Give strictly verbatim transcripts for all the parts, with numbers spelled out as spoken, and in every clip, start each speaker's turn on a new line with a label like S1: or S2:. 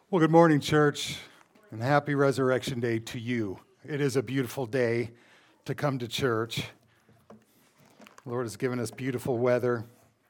S1: Well, good morning, church, and happy Resurrection Day to you. It is a beautiful day to come to church. The Lord has given us beautiful weather,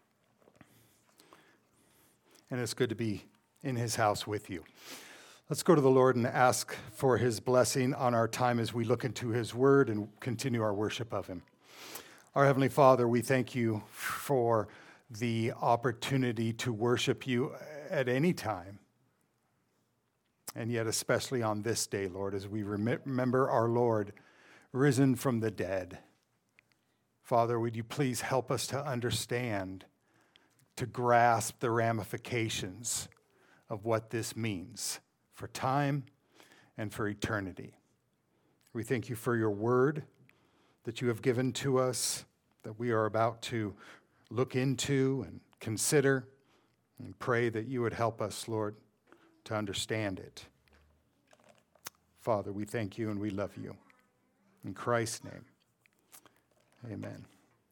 S1: and it's good to be in His house with you. Let's go to the Lord and ask for His blessing on our time as we look into His Word and continue our worship of Him. Our Heavenly Father, we thank you for the opportunity to worship you at any time. And yet especially on this day, Lord, as we remember our Lord risen from the dead. Father, would you please help us to understand, to grasp the ramifications of what this means for time and for eternity. We thank you for your word that you have given to us, that we are about to look into and consider, and pray that you would help us, Lord, to understand it. Father, we thank you and we love you. In Christ's name, amen.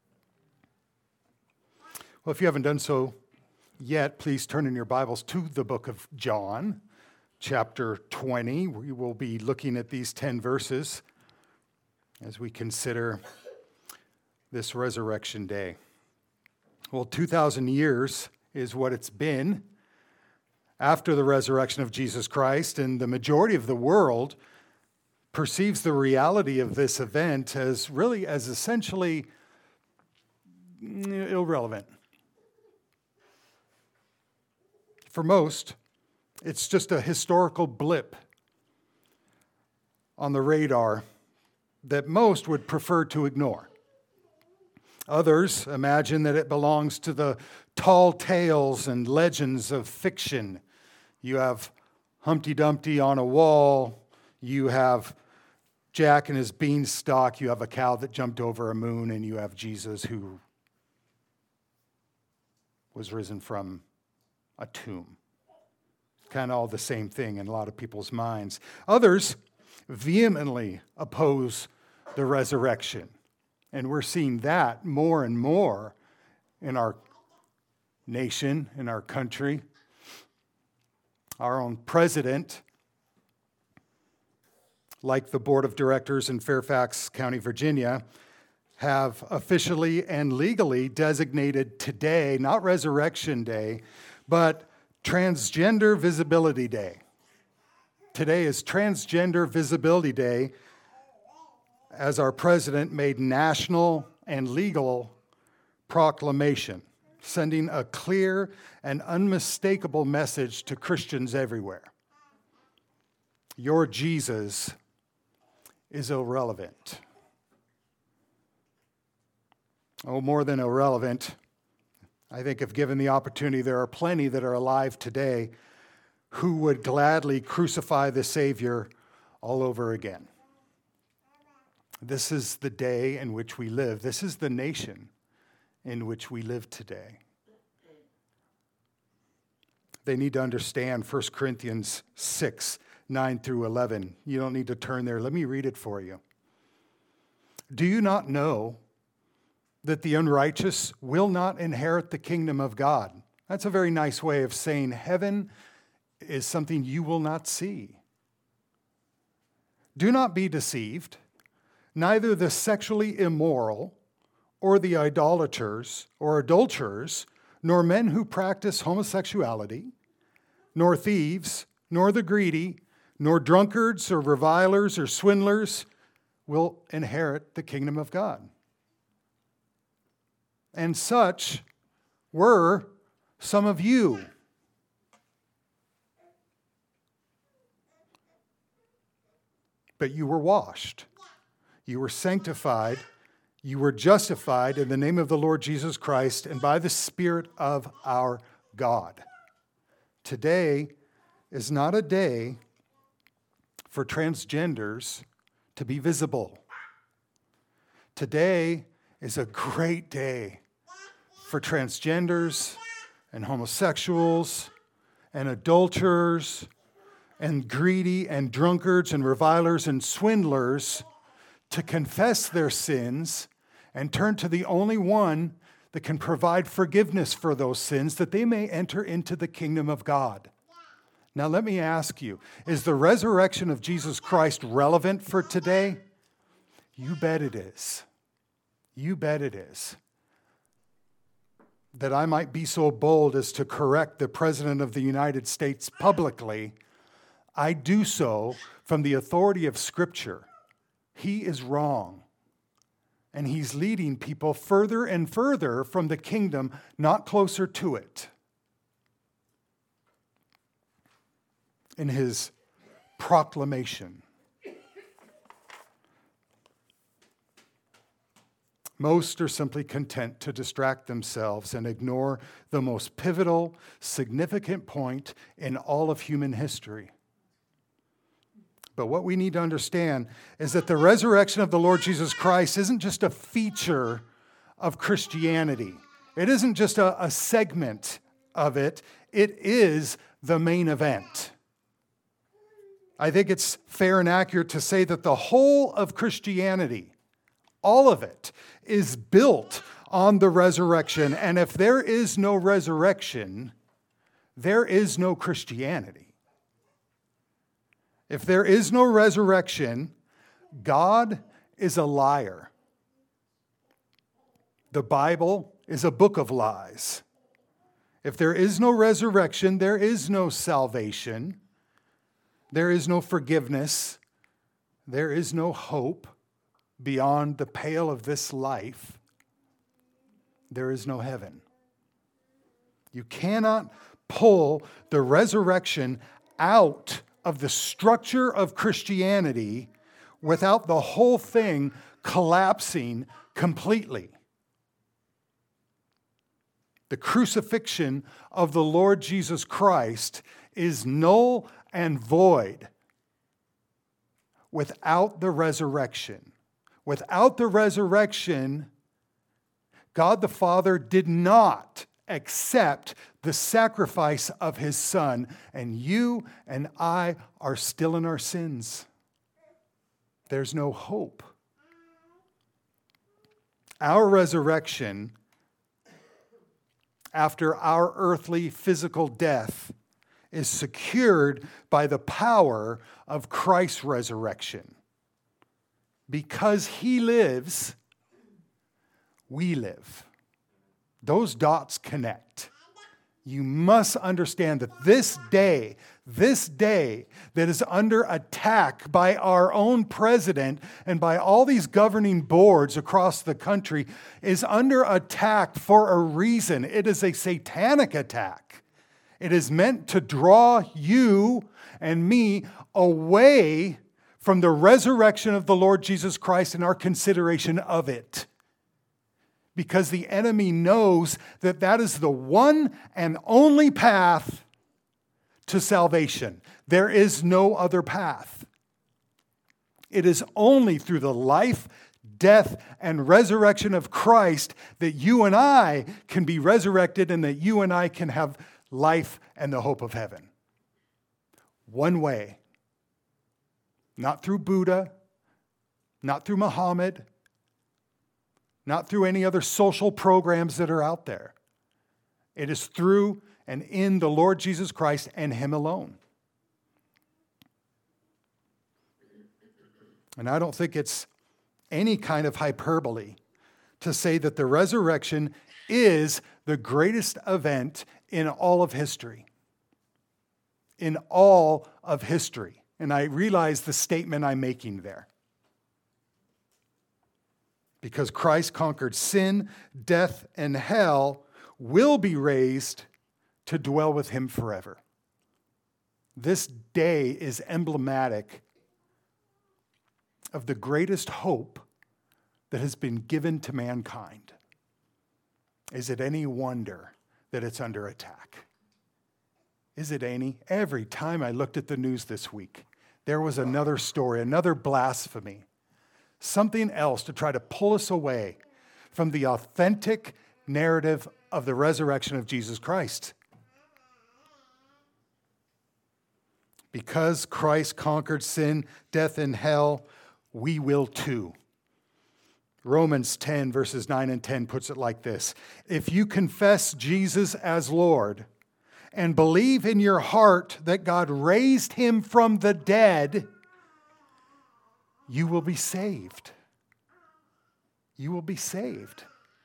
S1: Well, if you haven't done so yet, please turn in your Bibles to the book of John, chapter twenty. We will be looking at these ten verses as we consider this resurrection day. Well, two thousand years is what it's been after the resurrection of Jesus Christ, and the majority of the world perceives the reality of this event as really as essentially irrelevant. For most, it's just a historical blip on the radar that most would prefer to ignore. Others imagine that it belongs to the tall tales and legends of fiction. You have Humpty Dumpty on a wall. You have Jack and his beanstalk. You have a cow that jumped over a moon. And you have Jesus who was risen from a tomb. Kind of all the same thing in a lot of people's minds. Others vehemently oppose the resurrection. And we're seeing that more and more in our nation, in our country. Our own president, like the board of directors in Fairfax County, Virginia, have officially and legally designated today, not Resurrection Day, but Transgender Visibility Day. Today is Transgender Visibility Day, as our president made national and legal proclamation, sending a clear and unmistakable message to Christians everywhere. Your Jesus is irrelevant. Oh, more than irrelevant. I think if given the opportunity, there are plenty that are alive today who would gladly crucify the Savior all over again. This is the day in which we live. This is the nation in which we live today. They need to understand First Corinthians six, nine through eleven. You don't need to turn there. Let me read it for you. Do you not know that the unrighteous will not inherit the kingdom of God? That's a very nice way of saying heaven is something you will not see. Do not be deceived. Neither the sexually immoral or the idolaters or adulterers, nor men who practice homosexuality, nor thieves, nor the greedy, nor drunkards or revilers or swindlers will inherit the kingdom of God. And such were some of you. But you were washed, you were sanctified, you were justified in the name of the Lord Jesus Christ and by the Spirit of our God. Today is not a day for transgenders to be visible. Today is a great day for transgenders and homosexuals and adulterers and greedy and drunkards and revilers and swindlers to confess their sins and turn to the only one that can provide forgiveness for those sins that they may enter into the kingdom of God. Now let me ask you, is the resurrection of Jesus Christ relevant for today? You bet it is. You bet it is. That I might be so bold as to correct the President of the United States publicly, I do so from the authority of Scripture. He is wrong. And he's leading people further and further from the kingdom, not closer to it. In his proclamation. Most are simply content to distract themselves and ignore the most pivotal, significant point in all of human history. But what we need to understand is that the resurrection of the Lord Jesus Christ isn't just a feature of Christianity. It isn't just a, a segment of it. It is the main event. I think it's fair and accurate to say that the whole of Christianity, all of it, is built on the resurrection. And if there is no resurrection, there is no Christianity. If there is no resurrection, God is a liar. The Bible is a book of lies. If there is no resurrection, there is no salvation. There is no forgiveness. There is no hope beyond the pale of this life. There is no heaven. You cannot pull the resurrection out of the structure of Christianity without the whole thing collapsing completely. The crucifixion of the Lord Jesus Christ is null and void without the resurrection. Without the resurrection, God the Father did not accept the sacrifice of his Son, and you and I are still in our sins. There's no hope. Our resurrection, after our earthly physical death, is secured by the power of Christ's resurrection. Because he lives, we live. Those dots connect. You must understand that this day, this day that is under attack by our own president and by all these governing boards across the country is under attack for a reason. It is a satanic attack. It is meant to draw you and me away from the resurrection of the Lord Jesus Christ and our consideration of it. Because the enemy knows that that is the one and only path to salvation. There is no other path. It is only through the life, death, and resurrection of Christ that you and I can be resurrected and that you and I can have life and the hope of heaven. One way. Not through Buddha, not through Muhammad, not through any other social programs that are out there. It is through and in the Lord Jesus Christ and him alone. And I don't think it's any kind of hyperbole to say that the resurrection is the greatest event in all of history. In all of history. And I realize the statement I'm making there. Because Christ conquered sin, death, and hell, will be raised to dwell with him forever. This day is emblematic of the greatest hope that has been given to mankind. Is it any wonder that it's under attack? Is it any? Every time I looked at the news this week, there was another story, another blasphemy. Something else to try to pull us away from the authentic narrative of the resurrection of Jesus Christ. Because Christ conquered sin, death, and hell, we will too. Romans ten, verses nine and ten puts it like this. If you confess Jesus as Lord and believe in your heart that God raised him from the dead, you will be saved. You will be saved.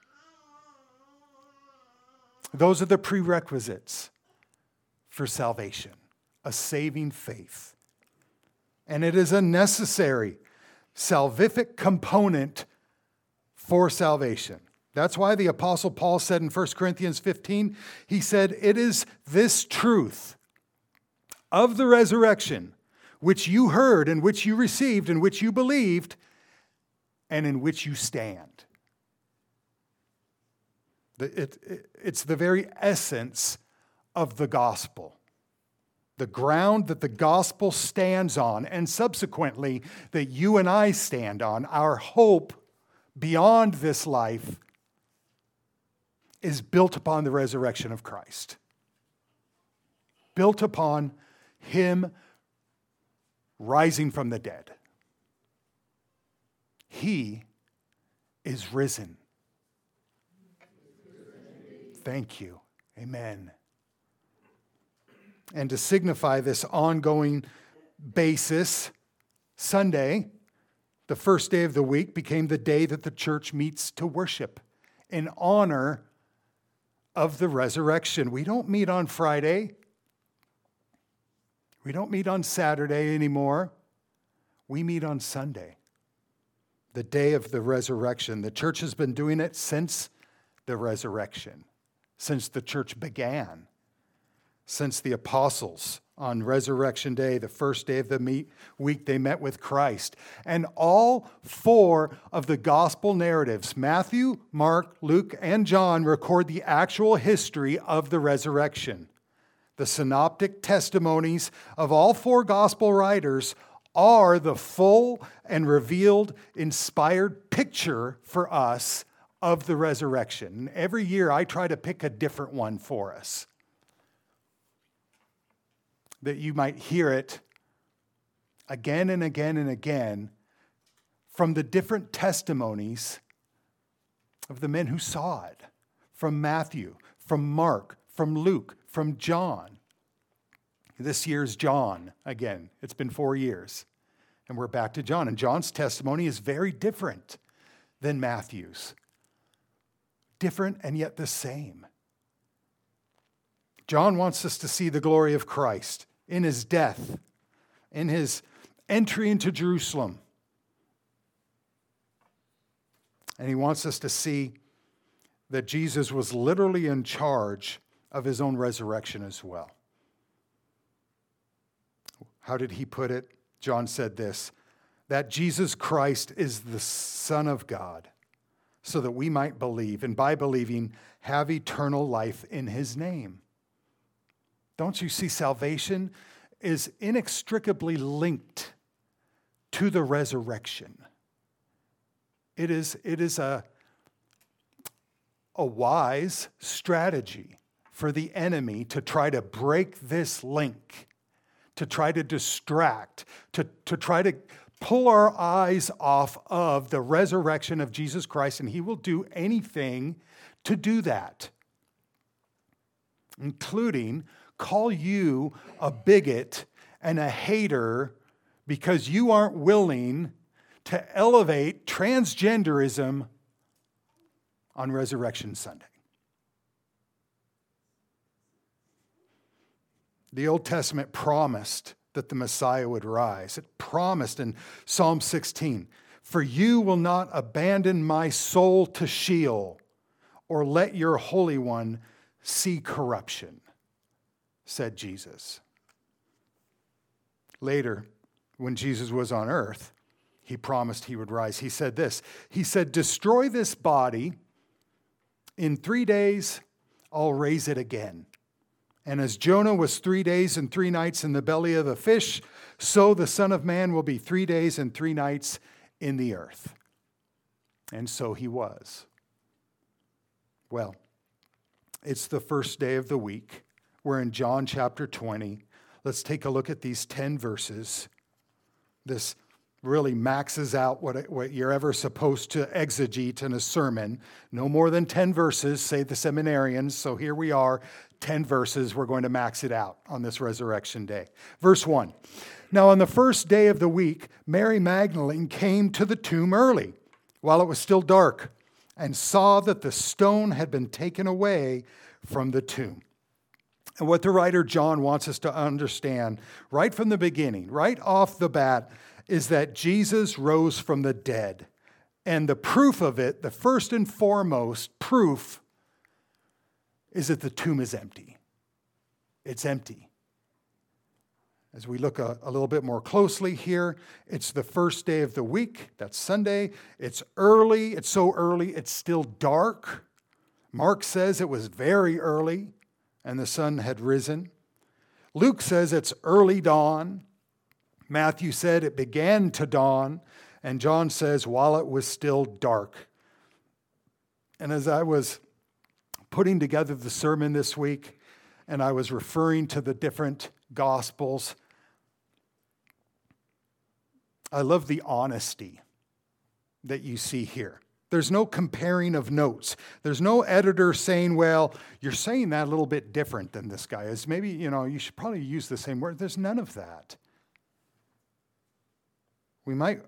S1: Those are the prerequisites for salvation, a saving faith. And it is a necessary salvific component for salvation. That's why the Apostle Paul said in First Corinthians fifteen, he said, it is this truth of the resurrection which you heard and which you received and which you believed and in which you stand. It, it, it's the very essence of the gospel. The ground that the gospel stands on, and subsequently that you and I stand on, our hope beyond this life, is built upon the resurrection of Christ. Built upon him rising from the dead. He is risen. Thank you. Amen. And to signify this ongoing basis, Sunday, the first day of the week, became the day that the church meets to worship in honor of the resurrection. We don't meet on Friday. We don't meet on Saturday anymore. We meet on Sunday, the day of the resurrection. The church has been doing it since the resurrection, since the church began. Since the apostles on Resurrection Day, the first day of the meet, week, they met with Christ. And all four of the gospel narratives, Matthew, Mark, Luke, and John, record the actual history of the resurrection. The synoptic testimonies of all four gospel writers are the full and revealed, inspired picture for us of the resurrection. And every year I try to pick a different one for us, that you might hear it again and again and again from the different testimonies of the men who saw it, from Matthew, from Mark, from Luke, from John. This year's John again. It's been four years, and we're back to John. And John's testimony is very different than Matthew's. Different and yet the same. John wants us to see the glory of Christ in his death, in his entry into Jerusalem. And he wants us to see that Jesus was literally in charge of his own resurrection as well. How did he put it? John said this, that Jesus Christ is the Son of God, so that we might believe, and by believing, have eternal life in his name. Don't you see, salvation is inextricably linked to the resurrection. It is, it is a, a wise strategy for the enemy to try to break this link, to try to distract, to, to try to pull our eyes off of the resurrection of Jesus Christ, and he will do anything to do that, including call you a bigot and a hater because you aren't willing to elevate transgenderism on Resurrection Sunday. The Old Testament promised that the Messiah would rise. It promised in Psalm sixteen, "For you will not abandon my soul to Sheol, or let your Holy One see corruption," said Jesus. Later, when Jesus was on earth, he promised he would rise. He said this, he said, "Destroy this body. In three days, I'll raise it again. And as Jonah was three days and three nights in the belly of the fish, so the Son of Man will be three days and three nights in the earth." And so he was. Well, it's the first day of the week. We're in John chapter twenty. Let's take a look at these ten verses. This really maxes out what, what you're ever supposed to exegete in a sermon. No more than ten verses, say the seminarians. So here we are, ten verses. We're going to max it out on this resurrection day. Verse one. Now on the first day of the week, Mary Magdalene came to the tomb early, while it was still dark, and saw that the stone had been taken away from the tomb. And what the writer John wants us to understand right from the beginning, right off the bat, is that Jesus rose from the dead. And the proof of it, the first and foremost proof, is that the tomb is empty. It's empty. As we look a, a little bit more closely here, it's the first day of the week. That's Sunday. It's early. It's so early, it's still dark. Mark says it was very early and the sun had risen. Luke says it's early dawn. Matthew said it began to dawn. And John says while it was still dark. And as I was putting together the sermon this week, and I was referring to the different Gospels, I love the honesty that you see here. There's no comparing of notes. There's no editor saying, well, you're saying that a little bit different than this guy is. Maybe, you know, you should probably use the same word. There's none of that. We might,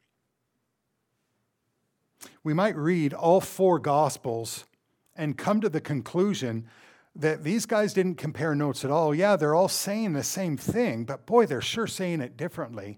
S1: we might read all four Gospels and come to the conclusion that these guys didn't compare notes at all. Yeah, they're all saying the same thing, but boy, they're sure saying it differently.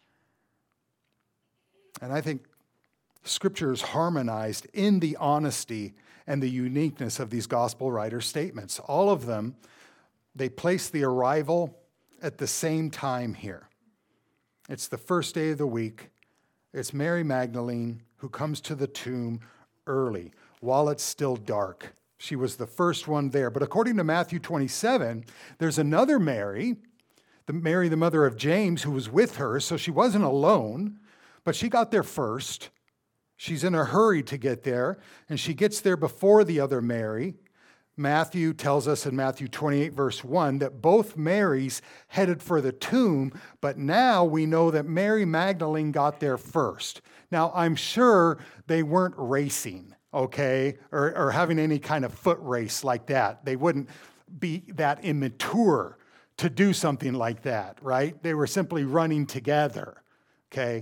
S1: And I think Scripture is harmonized in the honesty and the uniqueness of these gospel writers' statements. All of them, they place the arrival at the same time here. It's the first day of the week. It's Mary Magdalene who comes to the tomb early, while it's still dark. She was the first one there. But according to Matthew twenty-seven, there's another Mary, the Mary, the mother of James, who was with her, so she wasn't alone. But she got there first. She's in a hurry to get there, and she gets there before the other Mary. Matthew tells us in Matthew twenty-eight, verse one, that both Marys headed for the tomb, but now we know that Mary Magdalene got there first. Now, I'm sure they weren't racing, okay, or, or having any kind of foot race like that. They wouldn't be that immature to do something like that, right? They were simply running together, okay?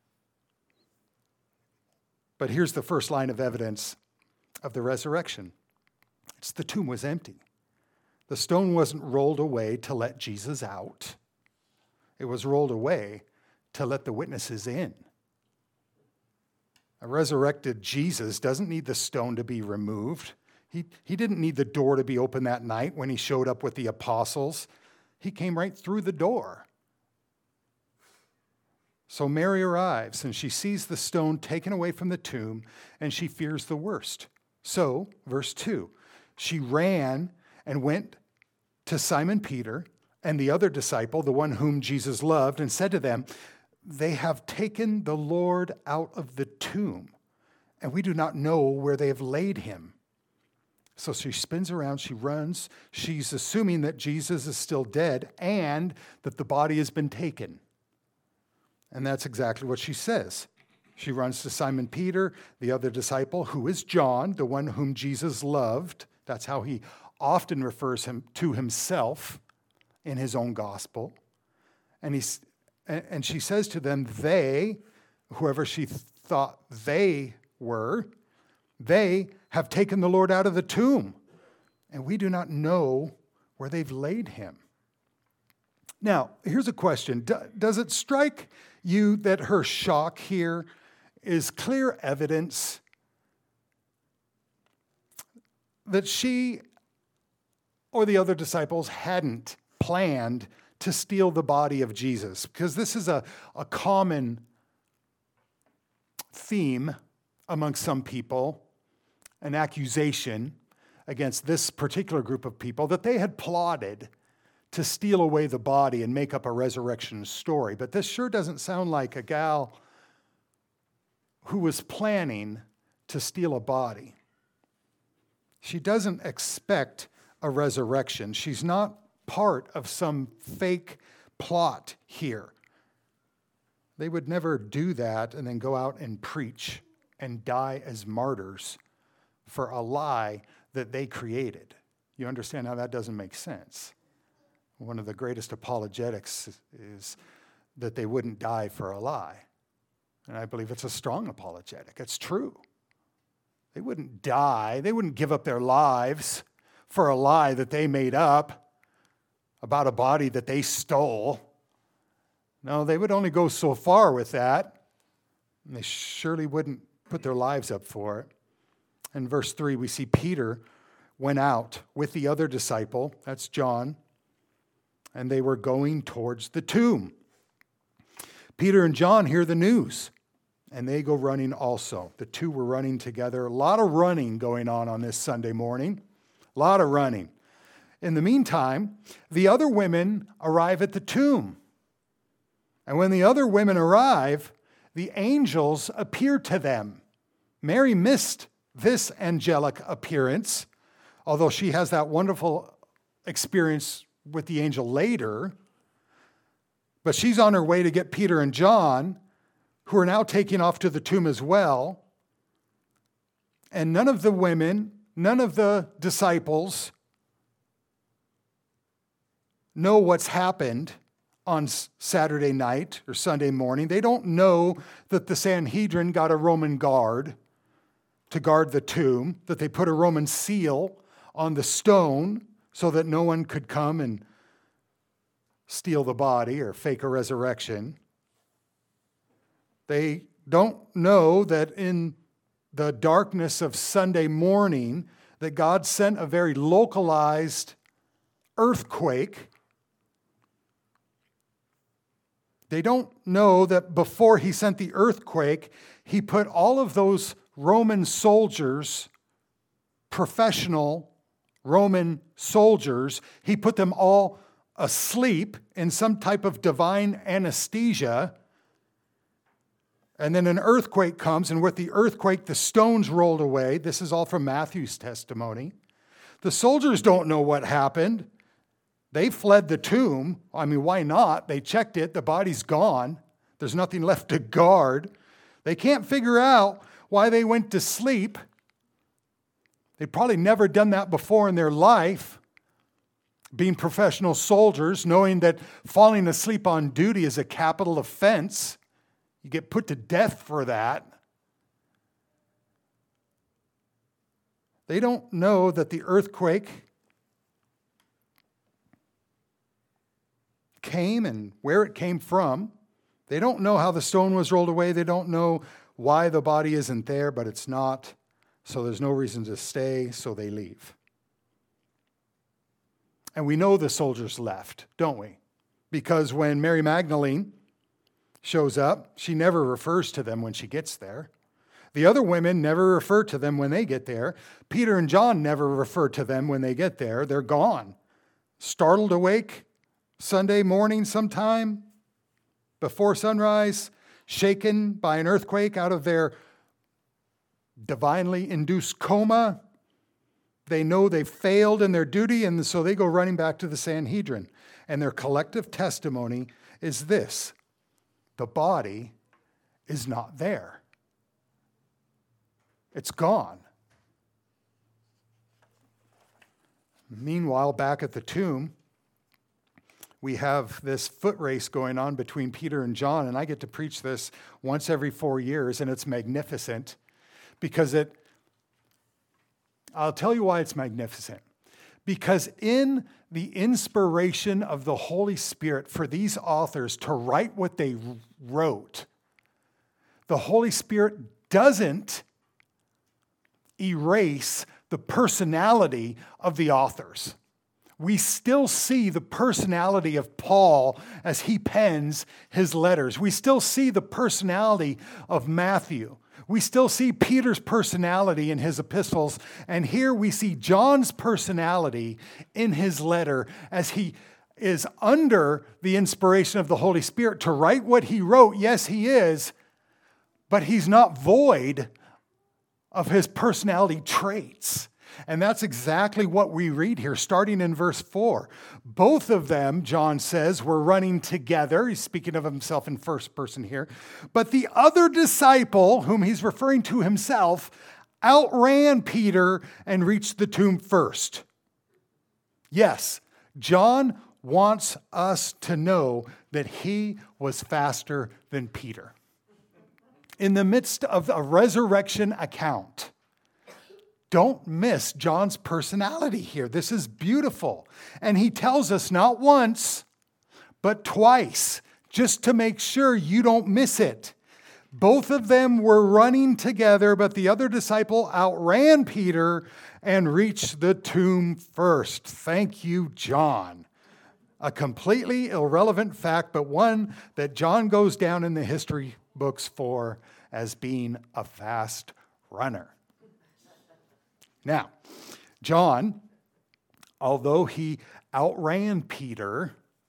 S1: But here's the first line of evidence of the resurrection. It's the tomb was empty. The stone wasn't rolled away to let Jesus out. It was rolled away to let the witnesses in. A resurrected Jesus doesn't need the stone to be removed. He, he didn't need the door to be open that night when he showed up with the apostles. He came right through the door. So Mary arrives, and she sees the stone taken away from the tomb, and she fears the worst. So, verse two, she ran and went to Simon Peter and the other disciple, the one whom Jesus loved, and said to them, "They have taken the Lord out of the tomb, and we do not know where they have laid him." So she spins around, she runs, she's assuming that Jesus is still dead and that the body has been taken. And that's exactly what she says. She runs to Simon Peter, the other disciple, who is John, the one whom Jesus loved. That's how he often refers him to himself in his own gospel. And, he's, and she says to them, they, whoever she thought they were, they have taken the Lord out of the tomb, and we do not know where they've laid him. Now, here's a question. Does it strike you that her shock here is clear evidence that she or the other disciples hadn't planned to steal the body of Jesus? Because this is a, a common theme among some people, an accusation against this particular group of people that they had plotted to steal away the body and make up a resurrection story. But this sure doesn't sound like a gal who was planning to steal a body. She doesn't expect a resurrection. She's not part of some fake plot here. They would never do that and then go out and preach and die as martyrs for a lie that they created. You understand how that doesn't make sense. One of the greatest apologetics is that they wouldn't die for a lie. And I believe it's a strong apologetic. It's true. They wouldn't die. They wouldn't give up their lives for a lie that they made up about a body that they stole. No, they would only go so far with that. And they surely wouldn't put their lives up for it. In verse three, we see Peter went out with the other disciple, that's John, and they were going towards the tomb. Peter and John hear the news, and they go running also. The two were running together. A lot of running going on on this Sunday morning. A lot of running. In the meantime, the other women arrive at the tomb. And when the other women arrive, the angels appear to them. Mary missed this angelic appearance, although she has that wonderful experience with the angel later. But she's on her way to get Peter and John, who are now taking off to the tomb as well. And none of the women, none of the disciples know what's happened on Saturday night or Sunday morning. They don't know that the Sanhedrin got a Roman guard to guard the tomb, that they put a Roman seal on the stone so that no one could come and steal the body or fake a resurrection. They don't know that in the darkness of Sunday morning that God sent a very localized earthquake. They don't know that before he sent the earthquake, he put all of those Roman soldiers, professional Roman soldiers, he put them all asleep in some type of divine anesthesia. And then an earthquake comes, and with the earthquake, the stones rolled away. This is all from Matthew's testimony. The soldiers don't know what happened. They fled the tomb. I mean, why not? They checked it. The body's gone. There's nothing left to guard. They can't figure out why they went to sleep. They'd probably never done that before in their life, being professional soldiers, knowing that falling asleep on duty is a capital offense. You get put to death for that. They don't know that the earthquake came and where it came from. They don't know how the stone was rolled away. They don't know why the body isn't there, but it's not. So there's no reason to stay, so they leave. And we know the soldiers left, don't we? Because when Mary Magdalene shows up, she never refers to them when she gets there. The other women never refer to them when they get there. Peter and John never refer to them when they get there. They're gone. Startled awake Sunday morning sometime before sunrise, shaken by an earthquake out of their divinely induced coma. They know they've failed in their duty, and so they go running back to the Sanhedrin. And their collective testimony is this: the body is not there. It's gone. Meanwhile, back at the tomb, we have this foot race going on between Peter and John, and I get to preach this once every four years, and it's magnificent because it, I'll tell you why it's magnificent. Because in the inspiration of the Holy Spirit for these authors to write what they wrote, the Holy Spirit doesn't erase the personality of the authors. We still see the personality of Paul as he pens his letters. We still see the personality of Matthew. We still see Peter's personality in his epistles. And here we see John's personality in his letter as he is under the inspiration of the Holy Spirit to write what he wrote. Yes, he is, but he's not void of his personality traits. And that's exactly what we read here, starting in verse four. Both of them, John says, were running together. He's speaking of himself in first person here. But the other disciple, whom he's referring to himself, outran Peter and reached the tomb first. Yes, John wants us to know that he was faster than Peter. In the midst of a resurrection account, don't miss John's personality here. This is beautiful. And he tells us not once, but twice, just to make sure you don't miss it. Both of them were running together, but the other disciple outran Peter and reached the tomb first. Thank you, John. A completely irrelevant fact, but one that John goes down in the history books for as being a fast runner. Now, John, although he outran Peter,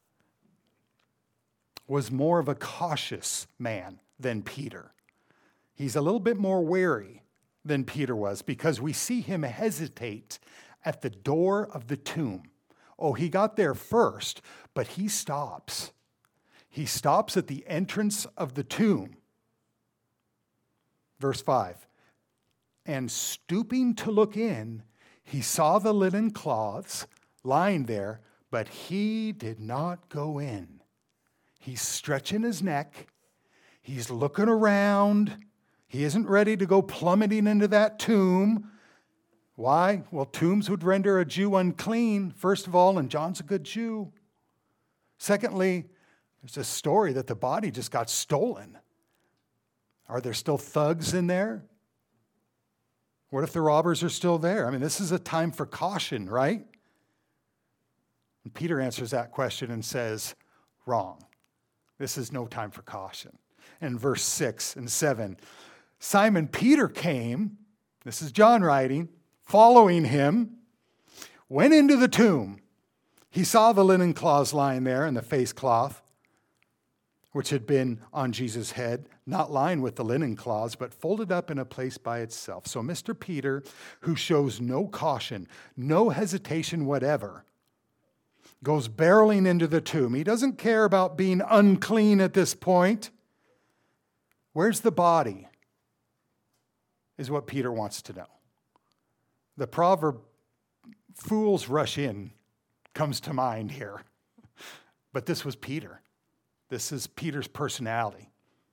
S1: was more of a cautious man than Peter. He's a little bit more wary than Peter was because we see him hesitate at the door of the tomb. Oh, he got there first, but he stops. He stops at the entrance of the tomb. Verse five, and stooping to look in, he saw the linen cloths lying there, but he did not go in. He's stretching his neck. He's looking around. He isn't ready to go plummeting into that tomb. Why? Well, tombs would render a Jew unclean, first of all, and John's a good Jew. Secondly, there's a story that the body just got stolen. Are there still thugs in there? What if the robbers are still there? I mean, this is a time for caution, right? And Peter answers that question and says, wrong. This is no time for caution. And verse six and seven, Simon Peter came, this is John writing, following him, went into the tomb. He saw the linen cloths lying there and the face cloth, which had been on Jesus' head, not lying with the linen cloths, but folded up in a place by itself. So Mister Peter, who shows no caution, no hesitation whatever, goes barreling into the tomb. He doesn't care about being unclean at this point. Where's the body? Is what Peter wants to know. The proverb, fools rush in, comes to mind here. But this was Peter. This is Peter's personality.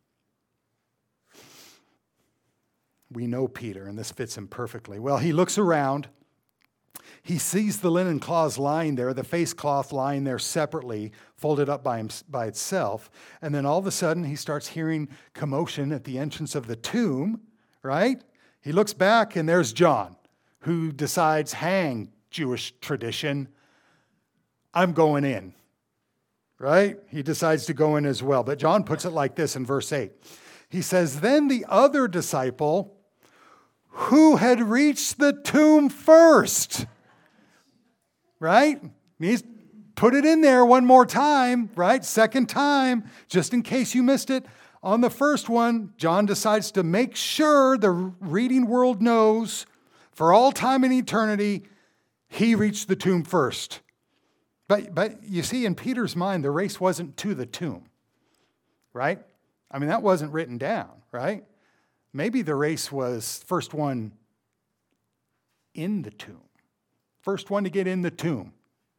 S1: We know Peter, and this fits him perfectly. Well, he looks around. He sees the linen cloths lying there, the face cloth lying there separately, folded up by, him, by itself. And then all of a sudden, he starts hearing commotion at the entrance of the tomb, right? He looks back, and there's John, who decides, hang, Jewish tradition, I'm going in, right? He decides to go in as well. But John puts it like this in verse eight. He says, then the other disciple who had reached the tomb first, right? He's put it in there one more time, right? Second time, just in case you missed it. On the first one, John decides to make sure the reading world knows for all time and eternity, he reached the tomb first. But, but you see, in Peter's mind, the race wasn't to the tomb, right? I mean, that wasn't written down, right? Maybe the race was first one in the tomb. First one to get in the tomb.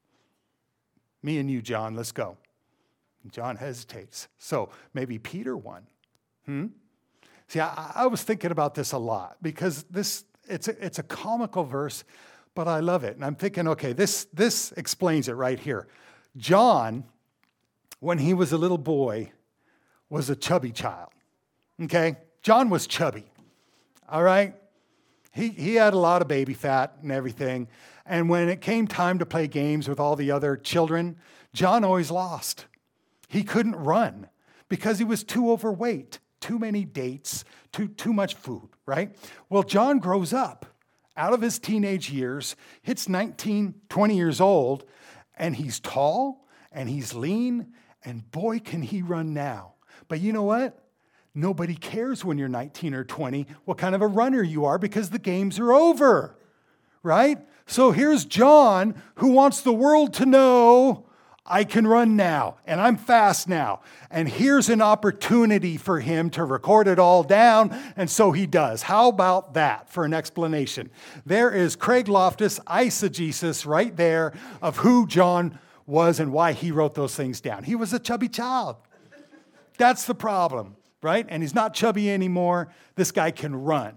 S1: Me and you, John, let's go. John hesitates. So maybe Peter won. Hmm? See, I, I was thinking about this a lot because this it's a, it's a comical verse, but I love it. And I'm thinking, okay, this, this explains it right here. John, when he was a little boy, was a chubby child. Okay? John was chubby. All right? He, he had a lot of baby fat and everything. And when it came time to play games with all the other children, John always lost. He couldn't run because he was too overweight, too many dates, too, too much food, right? Well, John grows up out of his teenage years, hits nineteen, twenty years old, and he's tall and he's lean, and boy, can he run now. But you know what? Nobody cares when you're nineteen or twenty what kind of a runner you are because the games are over, right? So here's John who wants the world to know, I can run now, and I'm fast now. And here's an opportunity for him to record it all down, and so he does. How about that for an explanation? There is Craig Loftus eisegesis right there of who John was and why he wrote those things down. He was a chubby child. That's the problem, right? And he's not chubby anymore. This guy can run.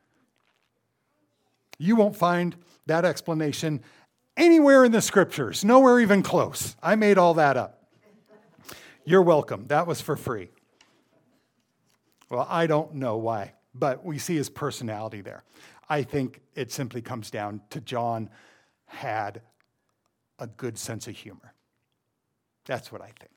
S1: You won't find that explanation anywhere in the scriptures, nowhere even close. I made all that up. You're welcome. That was for free. Well, I don't know why, but we see his personality there. I think it simply comes down to John had a good sense of humor. That's what I think.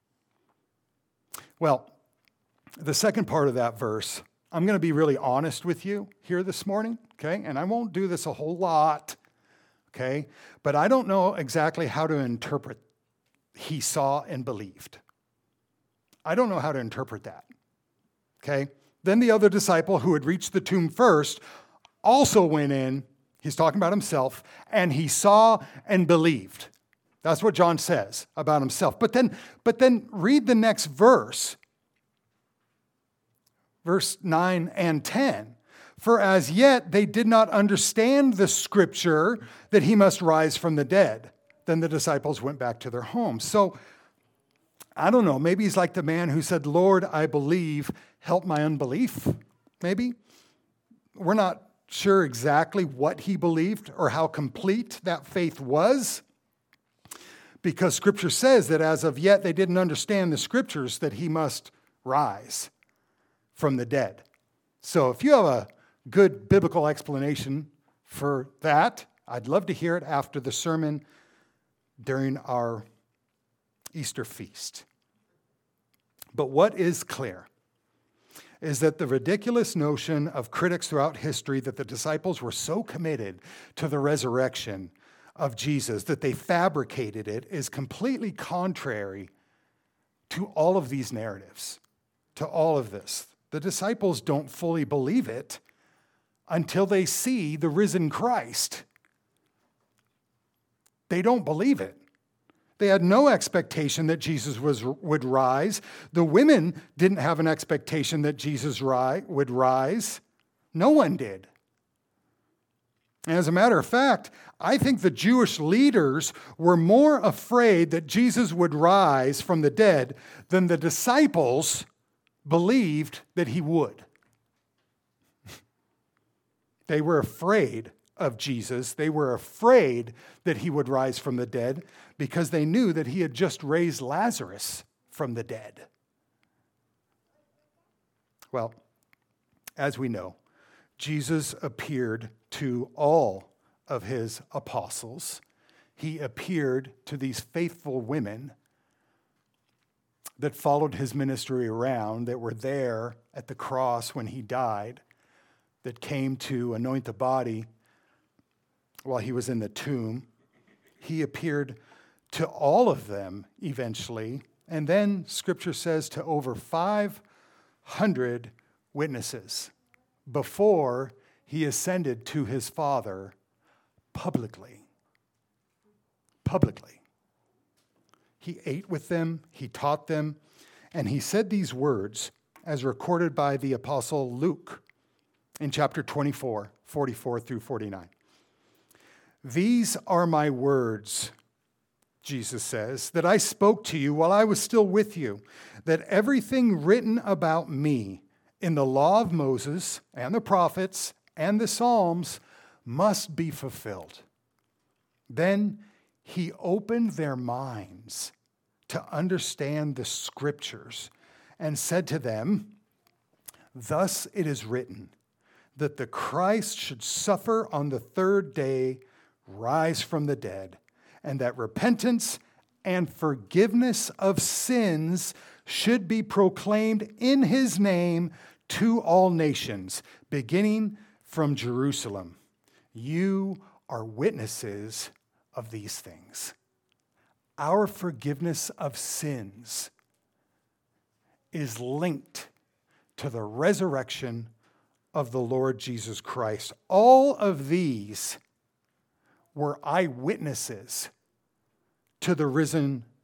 S1: Well, the second part of that verse, I'm going to be really honest with you here this morning, okay? And I won't do this a whole lot. Okay, but I don't know exactly how to interpret he saw and believed. I don't know how to interpret that. Okay, then the other disciple who had reached the tomb first also went in, he's talking about himself, and he saw and believed. That's what John says about himself. But then, but then read the next verse, verse nine and ten. For as yet they did not understand the scripture that he must rise from the dead. Then the disciples went back to their homes. So, I don't know, maybe he's like the man who said, Lord, I believe, help my unbelief, maybe. We're not sure exactly what he believed or how complete that faith was, because scripture says that as of yet they didn't understand the scriptures that he must rise from the dead. So if you have a good biblical explanation for that, I'd love to hear it after the sermon during our Easter feast. But what is clear is that the ridiculous notion of critics throughout history that the disciples were so committed to the resurrection of Jesus that they fabricated it is completely contrary to all of these narratives, to all of this. The disciples don't fully believe it until they see the risen Christ. They don't believe it. They had no expectation that Jesus was, would rise. The women didn't have an expectation that Jesus ri- would rise. No one did. And as a matter of fact, I think the Jewish leaders were more afraid that Jesus would rise from the dead than the disciples believed that he would. They were afraid of Jesus. They were afraid that he would rise from the dead because they knew that he had just raised Lazarus from the dead. Well, as we know, Jesus appeared to all of his apostles. He appeared to these faithful women that followed his ministry around, that were there at the cross when he died, that came to anoint the body while he was in the tomb. He appeared to all of them eventually, and then Scripture says to over five hundred witnesses before he ascended to his Father publicly. Publicly. He ate with them, he taught them, and he said these words as recorded by the Apostle Luke in chapter twenty-four, forty-four through forty-nine. These are my words, Jesus says, that I spoke to you while I was still with you, that everything written about me in the law of Moses and the prophets and the Psalms must be fulfilled. Then he opened their minds to understand the scriptures and said to them, thus it is written, that the Christ should suffer on the third day, rise from the dead, and that repentance and forgiveness of sins should be proclaimed in his name to all nations, beginning from Jerusalem. You are witnesses of these things. Our forgiveness of sins is linked to the resurrection of the Lord Jesus Christ. All of these were eyewitnesses to the risen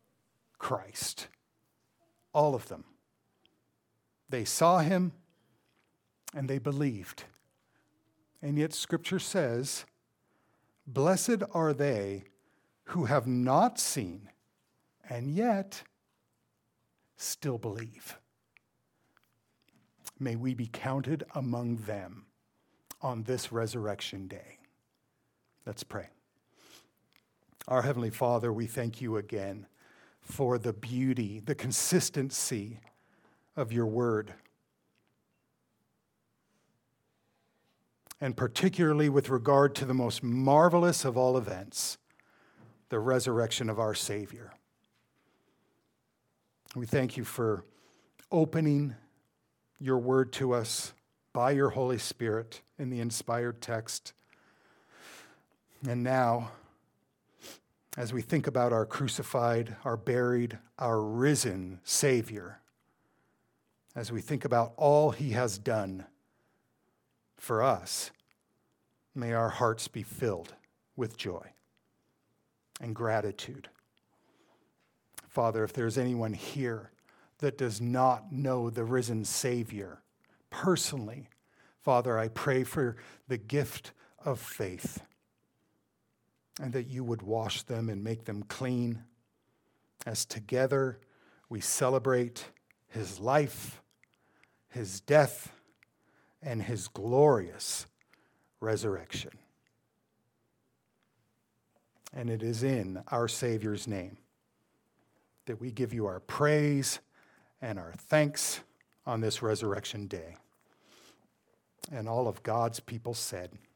S1: Christ. All of them. They saw him and they believed. And yet Scripture says, blessed are they who have not seen and yet still believe. May we be counted among them on this resurrection day. Let's pray. Our Heavenly Father, we thank you again for the beauty, the consistency of your word. And particularly with regard to the most marvelous of all events, the resurrection of our Savior. We thank you for opening your word to us by your Holy Spirit in the inspired text. And now, as we think about our crucified, our buried, our risen Savior, as we think about all he has done for us, may our hearts be filled with joy and gratitude. Father, if there's anyone here that does not know the risen Savior personally, Father, I pray for the gift of faith and that you would wash them and make them clean as together we celebrate his life, his death, and his glorious resurrection. And it is in our Savior's name that we give you our praise and our thanks on this resurrection day. And all of God's people said,